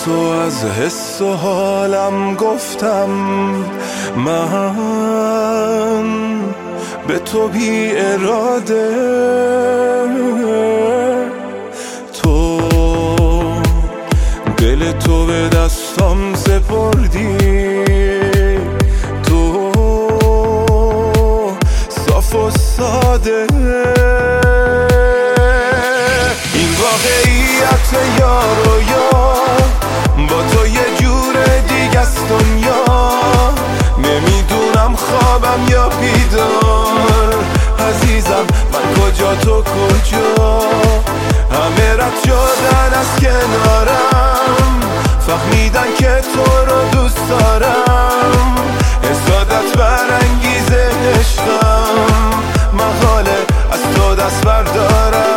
تو از حس و حالم گفتم، من به تو بی اراده. تو دل تو به دستم سپردی، تو صاف و ساده. این واقعیت یار و یار، با تو یه جور دیگه است دنیا. نمیدونم خوابم یا بیدار، عزیزم من کجا تو کجا. همه رد شدن از کنارم، فهمیدن که تو رو دوست دارم. حسادت برانگیزه عشقم، محاله از تو دست بردارم.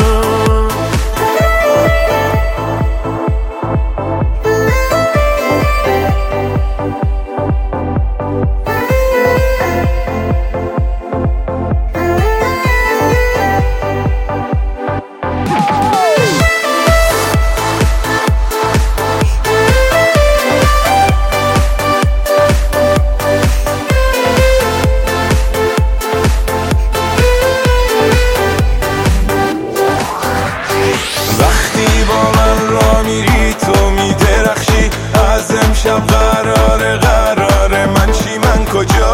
امشب قراره من چی، من کجا،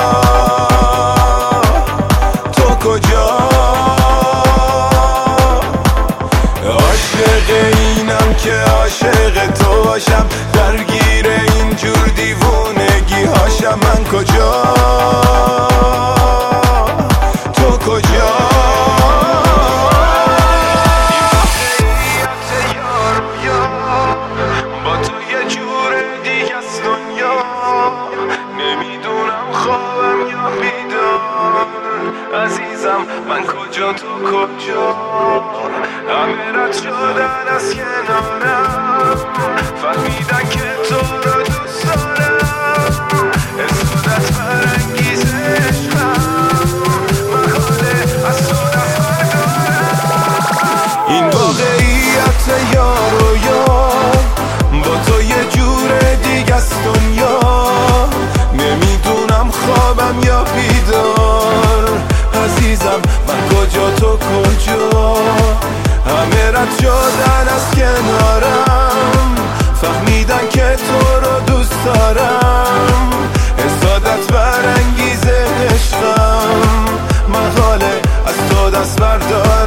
تو کجا. عاشق اینم که عاشق تو باشم، درگیر اینجور دیوونگی هاشم. من کجا، تو کجا. عزیزم من کجا تو کجا. همه رد شدن از کنارم، فهمیدن که تو رو دوست دارم. حسادت برانگیزه عشقم، محاله از تو دست بردارم. این واقعیت یار و یار، با تو یه جور دیگه است دنیا. نمیدونم خوابم یا بیدار، عزیزم من کجا تو کجا. همه رد شدن از کنارم، فهمیدن که تو رو دوست دارم. حسادت برانگیزه عشقم، محاله از تو دست بردارم.